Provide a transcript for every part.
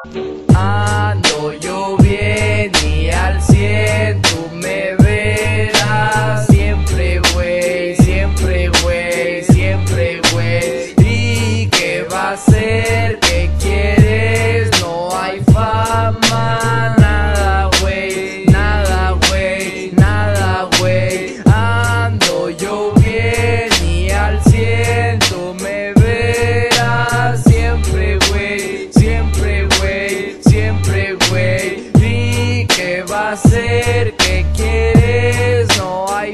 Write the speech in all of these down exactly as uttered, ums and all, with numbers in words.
Ando yo bien y al cien, tú me verás. Siempre güey, siempre güey, siempre güey. ¿Y qué va a ser? ¿Qué quieres? No hay fama, nada güey, nada güey, nada güey. Ando yo bien y al cien, tú me verás. Siempre güey, siempre güey, siempre güey. ¿Y qué va a ser? ¿Qué quieres? No hay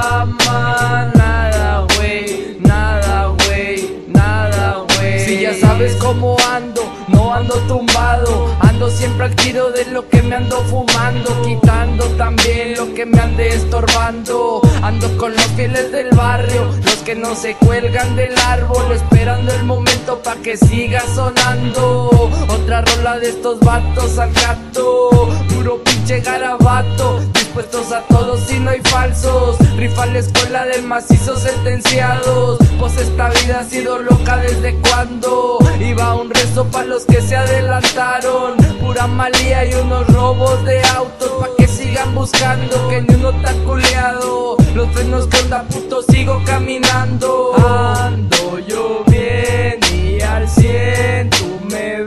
fama, nada güey, nada güey, nada güey. Si ya sabes cómo ando, no ando tumbado, ando siempre al tiro de lo que me ando fumando, quitando también lo que me ande estorbando. Ando con los fieles del barrio, los que no se cuelgan del árbol, esperando el momento pa' que siga sonando. Otra rola de estos vatos al gato, puro pinche garabato, dispuestos a todos y no hay falsos. Rifa la escuela del macizo sentenciados, pues esta vida ha sido loca desde cuando. Iba un rezo pa' los que se adelantaron, pura malía y unos robos de autos pa' que sigan buscando, que ni uno está culeado. Los frenos que onda puto sigo caminando. Ando yo bien y al cien, tú me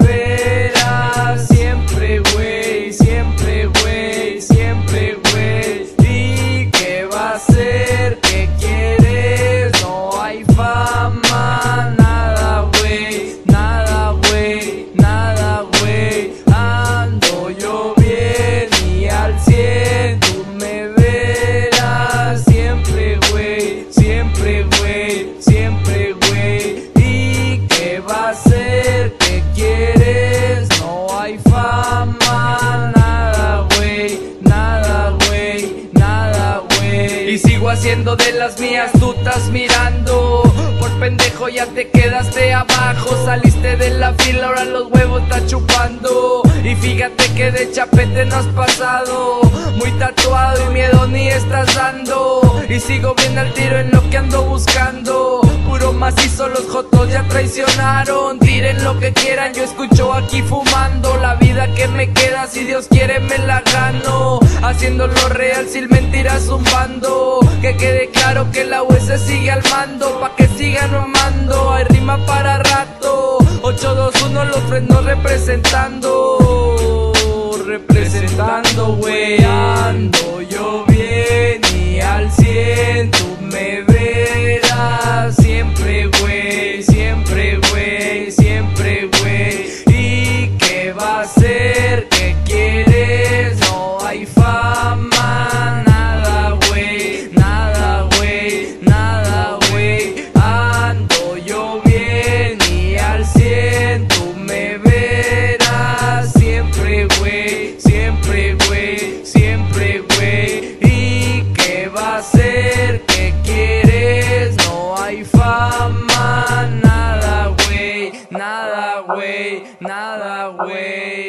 verás. Siempre güey, siempre güey, siempre güey. ¿Y qué va a ser? ¿Qué quieres? No hay fama, nada güey, nada güey, nada güey. Ando yo bien y al cien, tú me verás. Siempre güey, siempre güey, siempre güey. ¿Y qué va a ser? ¿Qué quieres? No hay fama, nada güey, nada güey, nada güey. Y sigo haciendo de las mías, tú estás mirando. Por pendejo ya te quedaste abajo, saliste de la fila, ahora los huevos estás chupando. Y fíjate que de chapete no has pasado, muy tatuado y miedo ni estás dando. Y sigo bien al tiro en lo que ando buscando, puro macizo, los jotos ya traicionaron. Tiren lo que quieran, yo escucho aquí fumando. La vida que me queda, si Dios quiere me la gano, haciéndolo real sin mentiras zumbando. Que quede claro que la U S sigue al mando, pa' que sigan mamando, hay rima para rato. Ocho dos uno los frenos representando, representando güey. Ando yo bien y al cien, tú me verás. Siempre güey, siempre güey, siempre güey. ¿Y qué va a ser? ¿Qué quieres? No hay fama, nada güey, nada güey, nada güey. Ando yo bien y al cien, tú me verás. Siempre güey, siempre güey, siempre güey. ¿Y qué va a ser? ¿Qué quieres? No hay fama, nada güey, nada güey, nada güey.